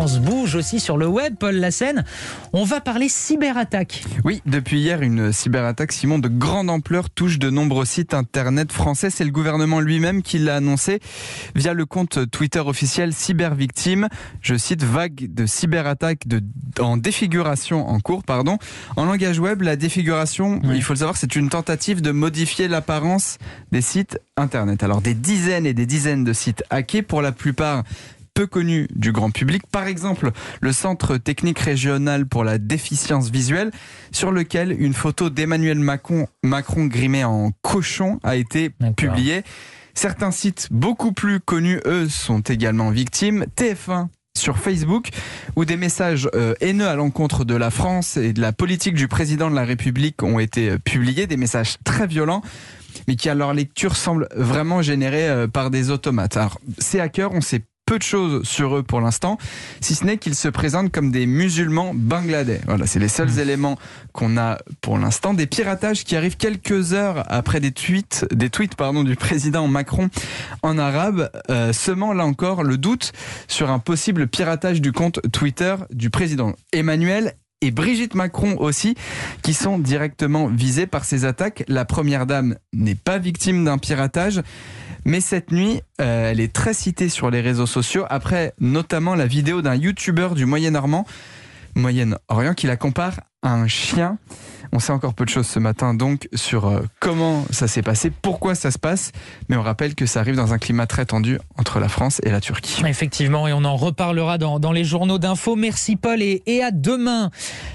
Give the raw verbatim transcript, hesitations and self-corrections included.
France bouge aussi sur le web, Paul Lassène. On va parler cyberattaque. Oui, depuis hier, une cyberattaque, Simon, de grande ampleur touche de nombreux sites internet français. C'est le gouvernement lui-même qui l'a annoncé via le compte Twitter officiel Cybervictime. Je cite, vague de cyberattaque de, en défiguration en cours, pardon. En langage web, la défiguration, oui. il faut le savoir, c'est une tentative de modifier l'apparence des sites internet. Alors, des dizaines et des dizaines de sites hackés, pour la plupart peu connus du grand public. Par exemple, le Centre technique régional pour la déficience visuelle, sur lequel une photo d'Emmanuel Macron, Macron grimé en cochon a été D'accord. publiée. Certains sites beaucoup plus connus, eux, sont également victimes. T F un sur Facebook, où des messages euh, haineux à l'encontre de la France et de la politique du président de la République ont été euh, publiés, des messages très violents, mais qui à leur lecture semblent vraiment générés euh, par des automates. Alors, ces hackers, on sait peu de choses sur eux pour l'instant, si ce n'est qu'ils se présentent comme des musulmans bangladais. Voilà, c'est les seuls mmh. éléments qu'on a pour l'instant. Des piratages qui arrivent quelques heures après des tweets, des tweets pardon, du président Macron en arabe, euh, semant là encore le doute sur un possible piratage du compte Twitter du président Emmanuel et Brigitte Macron aussi, qui sont directement visés par ces attaques. La première dame n'est pas victime d'un piratage, mais cette nuit, euh, elle est très citée sur les réseaux sociaux, après notamment la vidéo d'un youtubeur du Moyen-Orient, Moyen-Orient qui la compare à un chien. On sait encore peu de choses ce matin donc sur euh, comment ça s'est passé, pourquoi ça se passe, mais on rappelle que ça arrive dans un climat très tendu entre la France et la Turquie. Effectivement, et on en reparlera dans, dans les journaux d'info. Merci Paul et, et à demain.